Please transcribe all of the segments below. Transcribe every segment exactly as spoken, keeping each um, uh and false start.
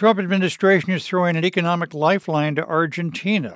Trump administration is throwing an economic lifeline to Argentina.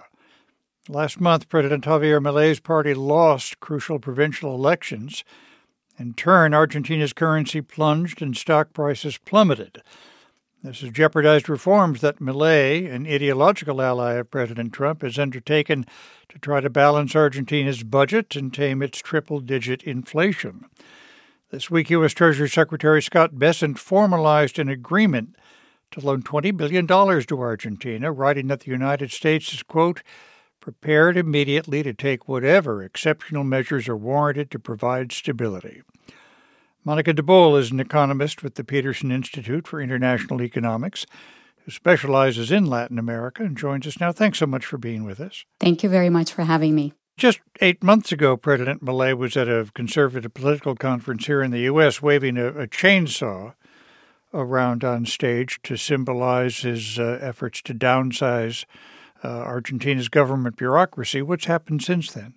Last month, President Javier Milei's party lost crucial provincial elections. In turn, Argentina's currency plunged and stock prices plummeted. This has jeopardized reforms that Milei, an ideological ally of President Trump, has undertaken to try to balance Argentina's budget and tame its triple-digit inflation. This week, U S. Treasury Secretary Scott Bessent formalized an agreement to loan twenty billion dollars to Argentina, writing that the United States is, quote, prepared immediately to take whatever exceptional measures are warranted to provide stability. Monica DeBoll is an economist with the Peterson Institute for International Economics, who specializes in Latin America and joins us now. Thanks so much for being with us. Thank you very much for having me. Just eight months ago, President Milei was at a conservative political conference here in the U S waving a, a chainsaw around on stage to symbolize his uh, efforts to downsize uh, Argentina's government bureaucracy. What's happened since then?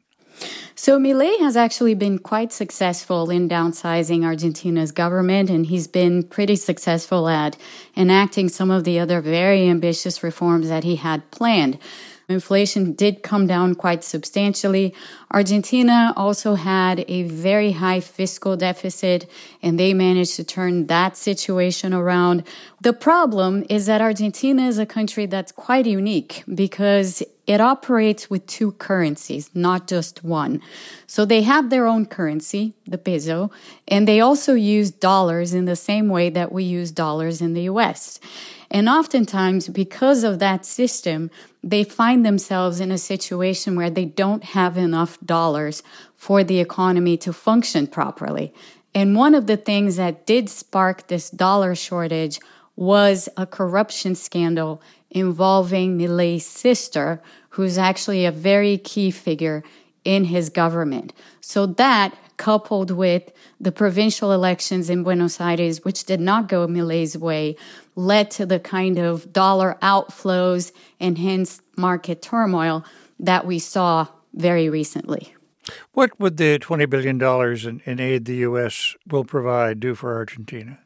So Milei has actually been quite successful in downsizing Argentina's government, and he's been pretty successful at enacting some of the other very ambitious reforms that he had planned. Inflation did come down quite substantially. Argentina also had a very high fiscal deficit, and they managed to turn that situation around. The problem is that Argentina is a country that's quite unique because it operates with two currencies, not just one. So they have their own currency, the peso, and they also use dollars in the same way that we use dollars in the U S. And oftentimes, because of that system, they find themselves in a situation where they don't have enough dollars for the economy to function properly. And one of the things that did spark this dollar shortage was a corruption scandal involving Milei's sister, who's actually a very key figure in his government. So that, coupled with the provincial elections in Buenos Aires, which did not go Milei's way, led to the kind of dollar outflows and hence market turmoil that we saw very recently. What would the twenty billion dollars in, in aid the U S will provide do for Argentina?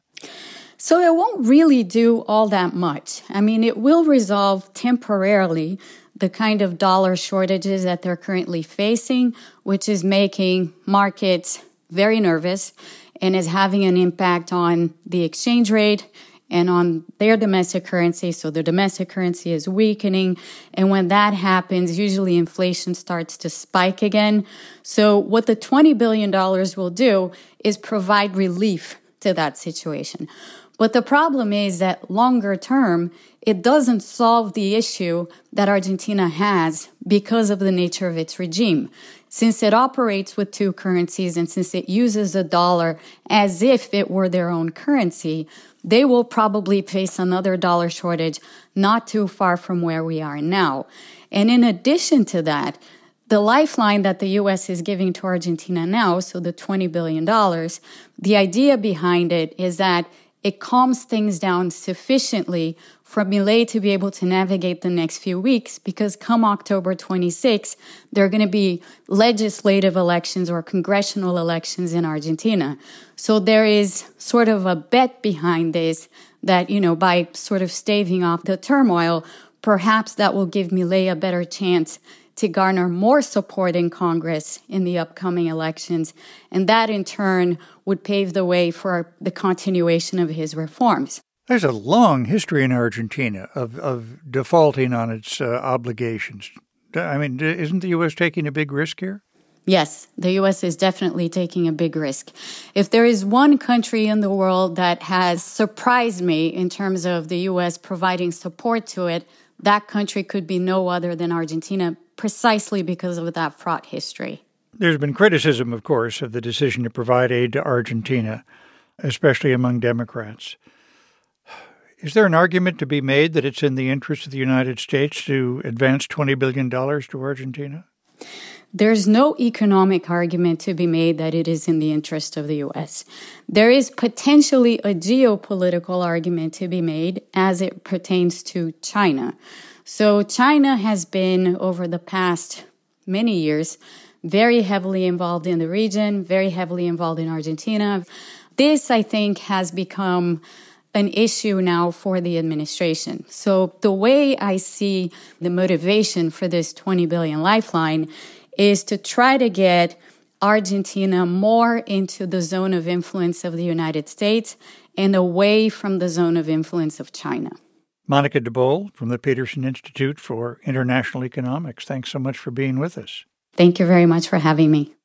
So it won't really do all that much. I mean, it will resolve temporarily the kind of dollar shortages that they're currently facing, which is making markets very nervous and is having an impact on the exchange rate and on their domestic currency. So the domestic currency is weakening. And when that happens, usually inflation starts to spike again. So what the twenty billion dollars will do is provide relief to that situation. But the problem is that longer term, it doesn't solve the issue that Argentina has because of the nature of its regime. Since it operates with two currencies and since it uses the dollar as if it were their own currency, they will probably face another dollar shortage not too far from where we are now. And in addition to that, the lifeline that the U S is giving to Argentina now, so the twenty billion dollars, the idea behind it is that it calms things down sufficiently for Milei to be able to navigate the next few weeks, because come October twenty-sixth, there are going to be legislative elections or congressional elections in Argentina. So there is sort of a bet behind this that, you know, by sort of staving off the turmoil, perhaps that will give Milei a better chance to garner more support in Congress in the upcoming elections. And that, in turn, would pave the way for the continuation of his reforms. There's a long history in Argentina of, of defaulting on its uh, obligations. I mean, isn't the U S taking a big risk here? Yes, the U S is definitely taking a big risk. If there is one country in the world that has surprised me in terms of the U S providing support to it, that country could be no other than Argentina, precisely because of that fraught history. There's been criticism, of course, of the decision to provide aid to Argentina, especially among Democrats. Is there an argument to be made that it's in the interest of the United States to advance twenty billion dollars to Argentina? There's no economic argument to be made that it is in the interest of the U S. There is potentially a geopolitical argument to be made as it pertains to China. So China has been, over the past many years, very heavily involved in the region, very heavily involved in Argentina. This, I think, has become an issue now for the administration. So the way I see the motivation for this twenty billion lifeline is to try to get Argentina more into the zone of influence of the United States and away from the zone of influence of China. Monica DeBoll from the Peterson Institute for International Economics, thanks so much for being with us. Thank you very much for having me.